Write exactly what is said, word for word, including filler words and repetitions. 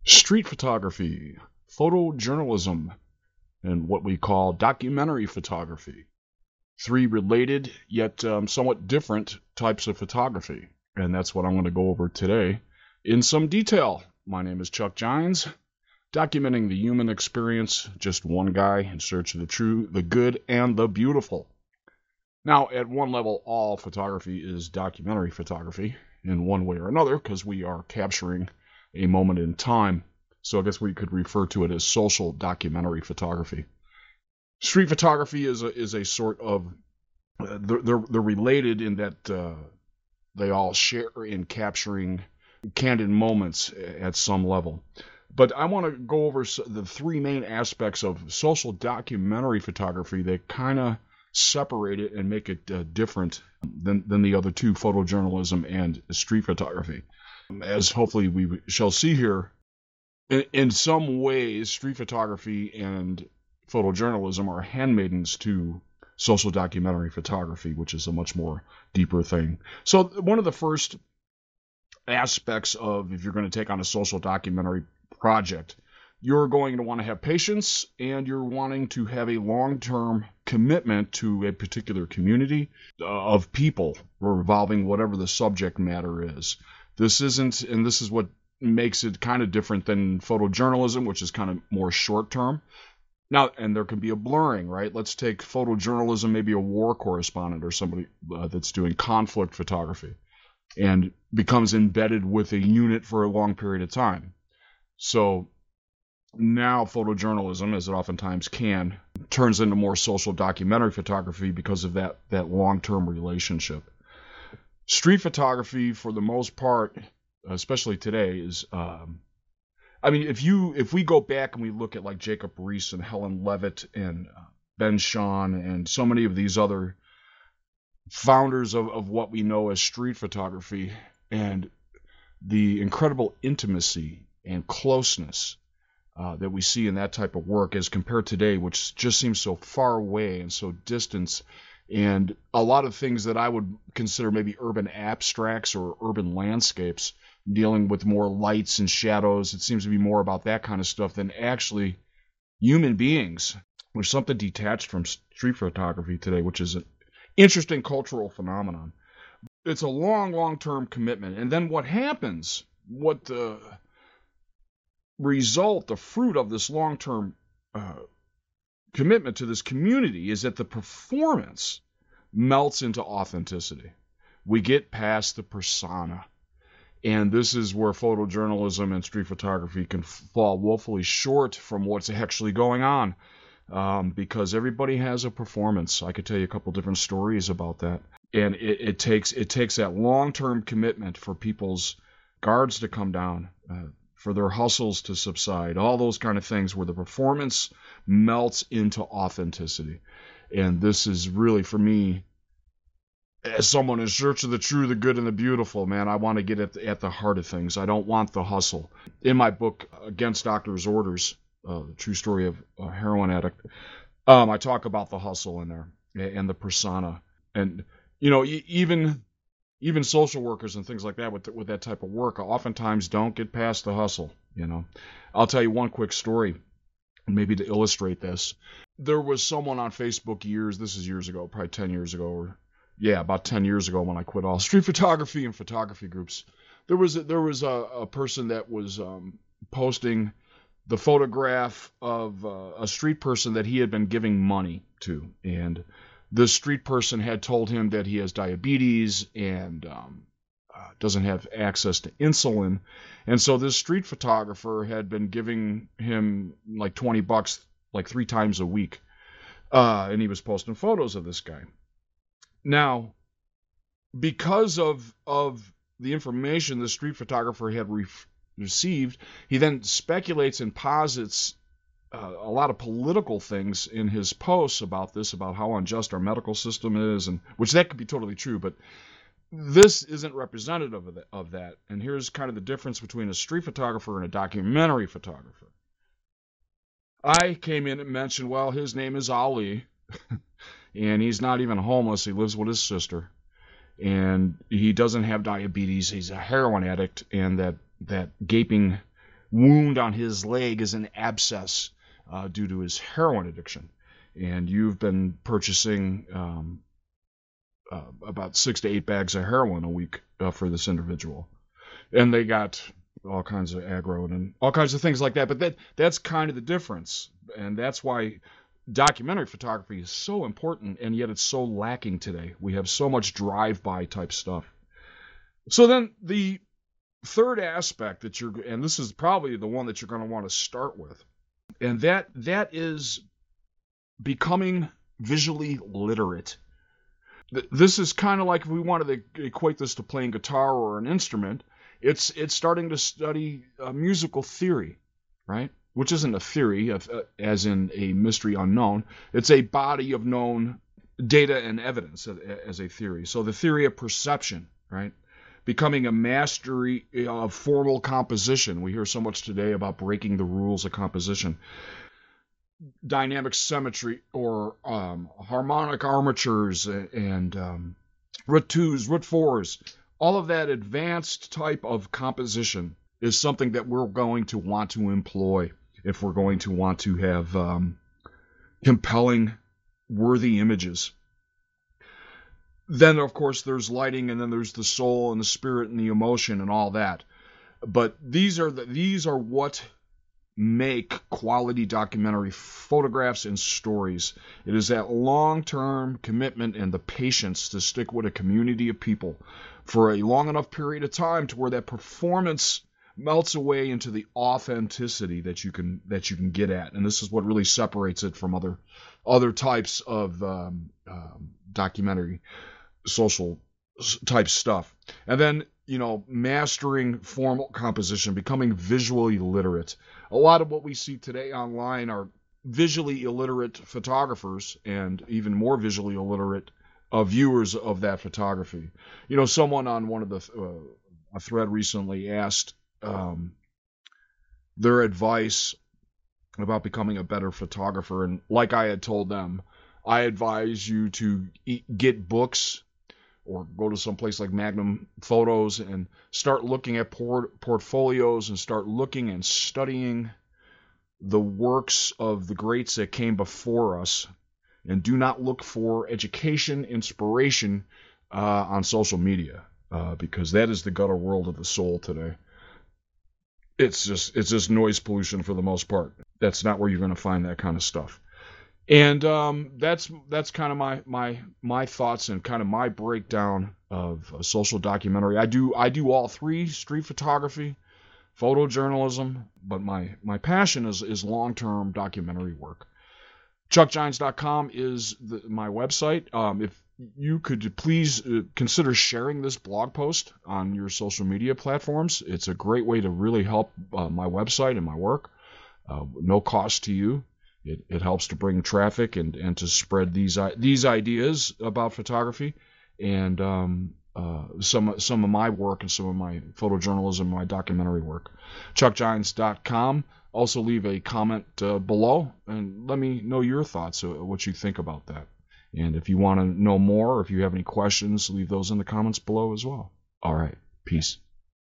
Street photography, photojournalism, and what we call documentary photography. Three related yet um, somewhat different types of photography. And that's what I'm going to go over today in some detail. My name is Chuck Gines, documenting the human experience, just one guy in search of the true, the good, and the beautiful. Now, at one level, all photography is documentary photography in one way or another because we are capturing a moment in time. So I guess we could refer to it as social documentary photography. Street photography is a, is a sort of, uh, they're, they're, they're related in that uh, they all share in capturing candid moments at some level. But I want to go over the three main aspects of social documentary photography that kind of separate it and make it uh, different than, than the other two, photojournalism and street photography. As hopefully we shall see here, in, in some ways, street photography and photojournalism are handmaidens to social documentary photography, which is a much more deeper thing. So one of the first aspects of, if you're going to take on a social documentary project, you're going to want to have patience and you're wanting to have a long-term commitment to a particular community uh, of people revolving whatever the subject matter is. This isn't, and this is what makes it kind of different than photojournalism, which is kind of more short-term. Now, and there can be a blurring, right? Let's take photojournalism, maybe a war correspondent or somebody uh, that's doing conflict photography and becomes embedded with a unit for a long period of time. So now photojournalism, as it oftentimes can, turns into more social documentary photography because of that, that long-term relationship. Street photography, for the most part, especially today, is, um, I mean, if you if we go back and we look at like Jacob Riis and Helen Levitt and uh, Ben Shahn and so many of these other founders of, of what we know as street photography and the incredible intimacy and closeness uh, that we see in that type of work as compared to today, which just seems so far away and so distant. And a lot of things that I would consider maybe urban abstracts or urban landscapes, dealing with more lights and shadows. It seems to be more about that kind of stuff than actually human beings. There's something detached from street photography today, which is an interesting cultural phenomenon. It's a long, long-term commitment. And then what happens, what the result, the fruit of this long-term uh, commitment to this community is that the performance melts into authenticity. We get past the persona. And this is where photojournalism and street photography can fall woefully short from what's actually going on. Um, because everybody has a performance. I could tell you a couple different stories about that. And it, it takes it takes that long-term commitment for people's guards to come down, uh, for their hustles to subside, all those kind of things where the performance melts into authenticity. And this is really, for me, as someone in search of the true, the good, and the beautiful, man, I want to get at the, at the heart of things. I don't want the hustle. In my book, Against Doctor's Orders, uh, the true story of a heroin addict, um, I talk about the hustle in there and the persona. And, you know, even even social workers and things like that with with that type of work oftentimes don't get past the hustle, you know. I'll tell you one quick story, maybe to illustrate this. There was someone on Facebook years, this is years ago, probably ten years ago, or yeah, about ten years ago when I quit all street photography and photography groups. There was a, there was a, a person that was um, posting the photograph of uh, a street person that he had been giving money to, and this street person had told him that he has diabetes and um, uh, doesn't have access to insulin, and so this street photographer had been giving him like twenty bucks like three times a week, uh, and he was posting photos of this guy. Now, because of of the information the street photographer had re- received, he then speculates and posits uh, a lot of political things in his posts about this, about how unjust our medical system is, and which that could be totally true, but this isn't representative of, the, of that. And here's kind of the difference between a street photographer and a documentary photographer. I came in and mentioned, well, his name is Ali, and he's not even homeless. He lives with his sister, and he doesn't have diabetes. He's a heroin addict, and that that gaping wound on his leg is an abscess uh, due to his heroin addiction. And you've been purchasing um, uh, about six to eight bags of heroin a week uh, for this individual. And they got all kinds of aggro and all kinds of things like that. But that that's kind of the difference. And that's why documentary photography is so important, and yet it's so lacking today. We have so much drive-by type stuff. So then the third aspect that you're, and this is probably the one that you're going to want to start with, and that that is becoming visually literate. This is kind of like if we wanted to equate this to playing guitar or an instrument. It's it's starting to study uh, musical theory, right? Which isn't a theory, of, uh, as in a mystery unknown. It's a body of known data and evidence as, as a theory. So the theory of perception, right? Becoming a mastery of formal composition. We hear so much today about breaking the rules of composition. Dynamic symmetry, or um, harmonic armatures, and um, root twos, root fours. All of that advanced type of composition is something that we're going to want to employ if we're going to want to have um, compelling, worthy images. Then, of course, there's lighting, and then there's the soul and the spirit and the emotion and all that. But these are the, these are what make quality documentary photographs and stories. It is that long-term commitment and the patience to stick with a community of people for a long enough period of time to where that performance melts away into the authenticity that you can that you can get at. And this is what really separates it from other other types of um, um, documentary social type stuff. And then, you know, mastering formal composition, becoming visually literate. A lot of what we see today online are visually illiterate photographers, and even more visually illiterate uh, viewers of that photography. You know, someone on one of the uh, a thread recently asked um, their advice about becoming a better photographer, and like I had told them, I advise you to e- get books or go to some place like Magnum Photos and start looking at port- portfolios and start looking and studying the works of the greats that came before us. And do not look for education, inspiration uh, on social media, uh, because that is the gutter world of the soul today. It's just it's just noise pollution for the most part. That's not where you're going to find that kind of stuff. And um, that's that's kind of my my my thoughts and kind of my breakdown of a social documentary. I do I do all three: street photography, photojournalism, but my my passion is is long-term documentary work. Chuck Gines dot com is the, my website. Um, if you could please uh, consider sharing this blog post on your social media platforms, it's a great way to really help uh, my website and my work. Uh, no cost to you. It, it helps to bring traffic and, and to spread these these ideas about photography and um, uh, some some of my work and some of my photojournalism, my documentary work. Chuck Gines dot com. Also leave a comment uh, below and let me know your thoughts, uh, what you think about that. And if you want to know more, or if you have any questions, leave those in the comments below as well. All right. Peace.